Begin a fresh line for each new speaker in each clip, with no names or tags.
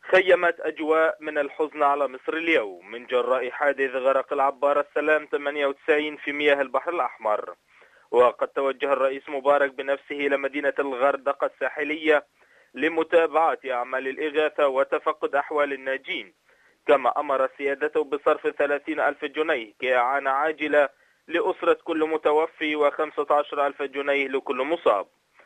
خيمت أجواء من الحزن على مصر اليوم من جراء حادث غرق العبارة السلام 98 في مياه البحر الأحمر. وقد توجه الرئيس مبارك بنفسه إلى مدينة الغردقة الساحلية لمتابعة أعمال الإغاثة وتفقد أحوال الناجين، كما أمر سيادته بصرف 30 ألف جنيه كإعانة عاجلة لأسرة كل متوفي و15 ألف جنيه لكل مصاب.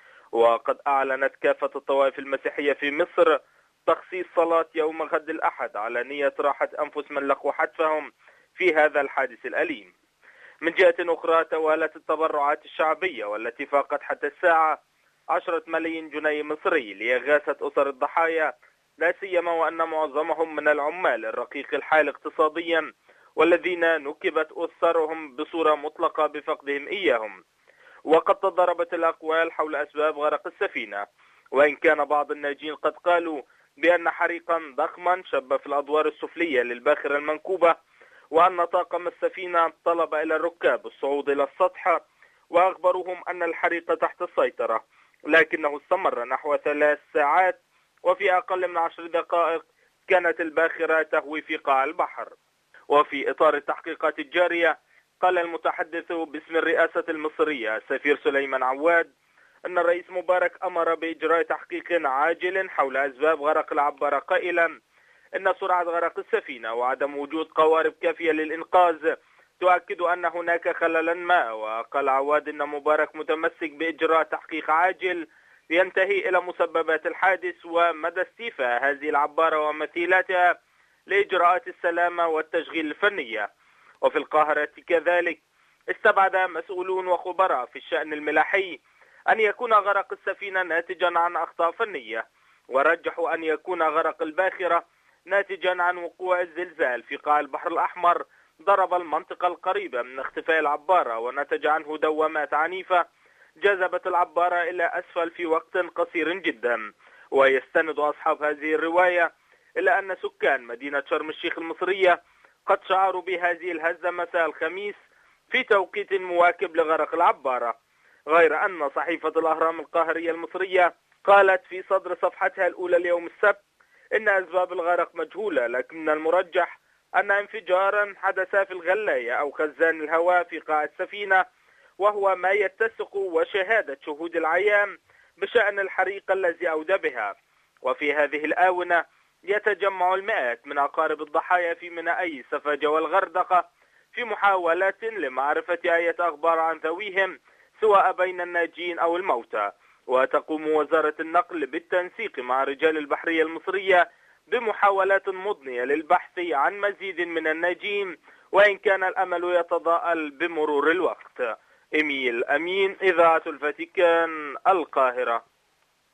وقد أعلنت كافة الطوائف المسيحية في مصر تخصيص صلاة يوم غد الأحد على نية راحة أنفس من لقوا حتفهم في هذا الحادث الأليم. من جهة أخرى توالت التبرعات الشعبية والتي فاقت حتى الساعة 10 ملايين جنيه مصري لإغاثة أسر الضحايا، لا سيما وأن معظمهم من العمال الرقيق الحال اقتصاديا والذين نكبت أسرهم بصورة مطلقة بفقدهم إياهم. وقد تضاربت الأقوال حول أسباب غرق السفينة، وإن كان بعض الناجين قد قالوا بأن حريقا ضخما شب في الأدوار السفلية للباخرة المنكوبة، وأن طاقم السفينة طلب إلى الركاب الصعود إلى السطح وأخبروهم أن الحريق تحت السيطرة، لكنه استمر نحو 3 ساعات، وفي أقل من 10 دقائق كانت الباخرة تهوي في قاع البحر. وفي إطار التحقيقات الجارية، قال المتحدث باسم الرئاسة المصرية السفير سليمان عواد أن الرئيس مبارك أمر بإجراء تحقيق عاجل حول أسباب غرق العبارة، قائلا إن سرعة غرق السفينة وعدم وجود قوارب كافية للإنقاذ تؤكد أن هناك خللا ما. وقال عواد أن مبارك متمسك بإجراء تحقيق عاجل ينتهي إلى مسببات الحادث ومدى استيفاء هذه العبارة ومثيلاتها لإجراءات السلامة والتشغيل الفنية. وفي القاهرة كذلك استبعد مسؤولون وخبراء في الشأن الملاحي أن يكون غرق السفينة ناتجا عن أخطاء فنية، ورجحوا أن يكون غرق الباخرة ناتجا عن وقوع الزلزال في قاع البحر الأحمر ضرب المنطقة القريبة من اختفاء العبارة، ونتج عنه دوامات عنيفة جذبت العبارة إلى أسفل في وقت قصير جدا. ويستند أصحاب هذه الرواية إلى أن سكان مدينة شرم الشيخ المصرية قد شعروا بهذه الهزة مساء الخميس في توقيت مواكب لغرق العبارة، غير أن صحيفة الأهرام القاهرية المصرية قالت في صدر صفحتها الأولى اليوم السبت إن أسباب الغرق مجهولة، لكن من المرجح أن انفجارا حدث في الغلاية أو خزان الهواء في قاع السفينة، وهو ما يتسق وشهادة شهود العيان بشأن الحريق الذي أودى بها. وفي هذه الآونة يتجمع المئات من أقارب الضحايا في ميناء سفاجة والغردقة في محاولات لمعرفة أي أخبار عن ذويهم سواء بين الناجين أو الموتى. وتقوم وزارة النقل بالتنسيق مع رجال البحرية المصرية بمحاولات مضنية للبحث عن مزيد من الناجين، وإن كان الأمل يتضاءل بمرور الوقت. إميل أمين، إذاعة الفاتيكان، القاهرة.